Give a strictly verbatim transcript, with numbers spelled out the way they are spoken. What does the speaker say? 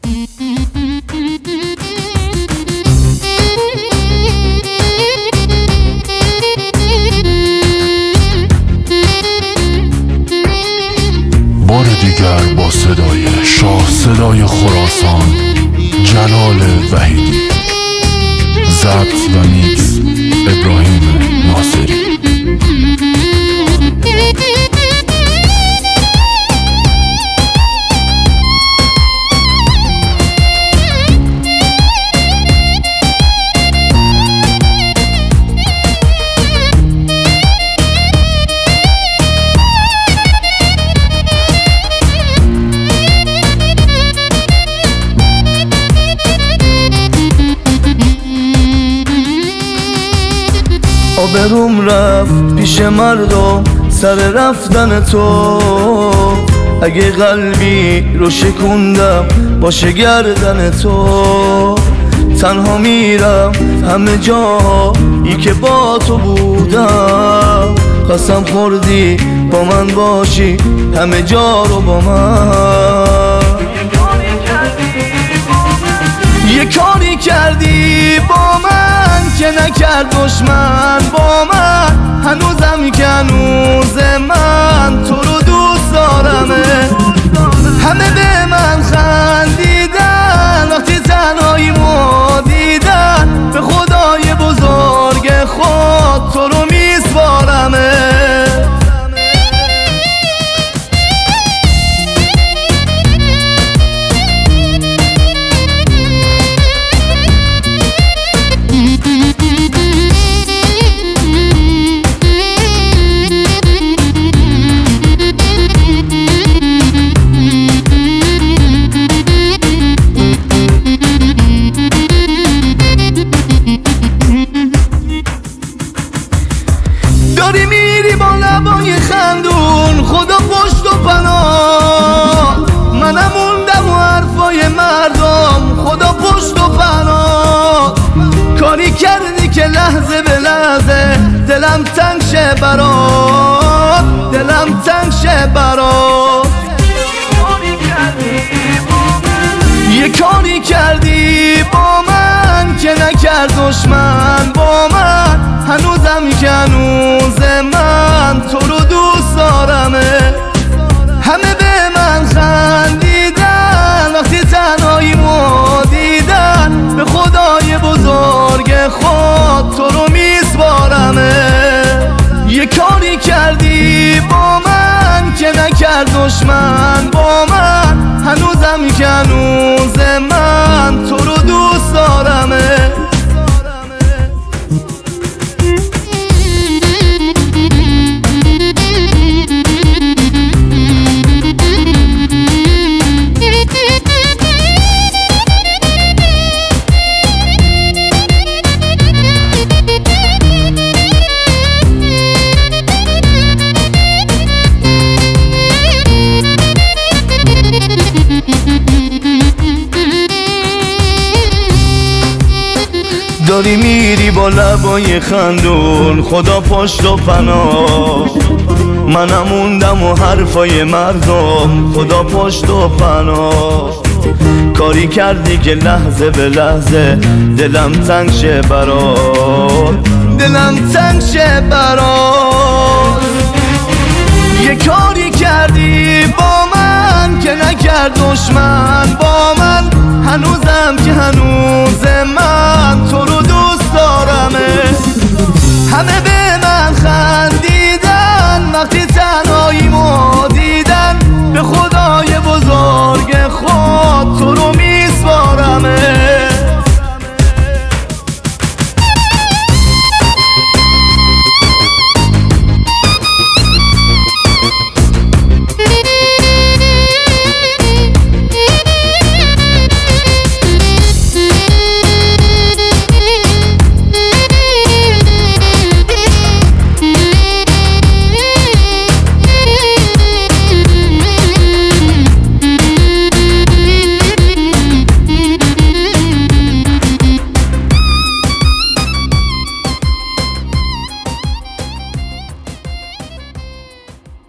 بار دیگر با صدای شاه صدای خراسان جلال وحیدی، ضبط و میکس ابراهیم ناصری. آبروم رفت پیش مردم سر رفتن تو، اگه قلبی رو شکوندم باشه گردن تو. تنها میرم همه جایی که با تو بودم، قسم خوردی با من باشی همه جا رو با من. یه کاری کردی با من که نکرد دشمن با من، هنوزم که هنوز من تو رو دوست دارمه. همه به من خندیدن وقتی تنهاییمو دیدن، به خدای بزرگ خود تو رو میسپارمه. داری میری با لبای خندون، خدا پشت و پناه. منم موندم و حرفای مردم، خدا پشت و پناه. کاری کردی که لحظه به لحظه دلم تنگ شه برات، دلم تنگ شه برات. یه کاری کردی با من که نکرد دشمن با من، هنوزم که هنوز من تو رو دوست دارمه. همه به من خندیدن وقتی تنهاییمو دیدن، به خدای بزرگ خود تو رو میسپارمه. یه کاری کردی با من که نکرد دشمن با من، هنوزم که هنوز من تو رو دوست دارمه. داری میری با لبای خندون، خدا پشت و پناه. منم موندم و حرفای مردم، خدا پشت و پناه. کاری کردی که لحظه به لحظه دلم تنگ شه برات، دلم تنگ شه برات. یه کاری کردی با من که نکرد دشمن